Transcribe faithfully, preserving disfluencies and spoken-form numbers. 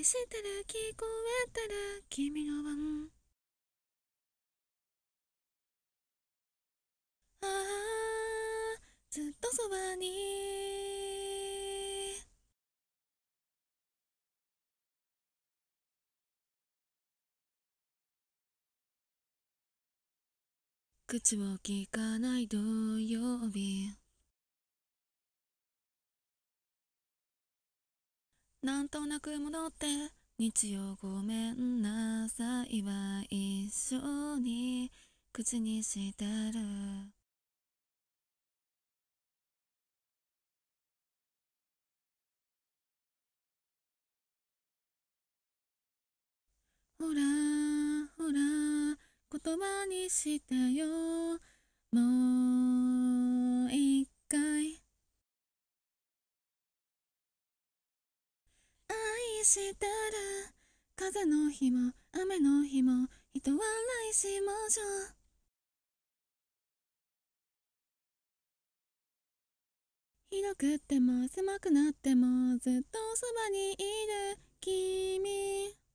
してる聞こえてる君の番。ああずっとそばに口を聞かない土曜日、なんとなく戻って日曜ごめんなさいは一緒に口にしてる。ほらほら言葉にしてよ、もう一回。愛してる風の日も雨の日も人笑いしましょう。広くっても狭くなってもずっとそばにいる君。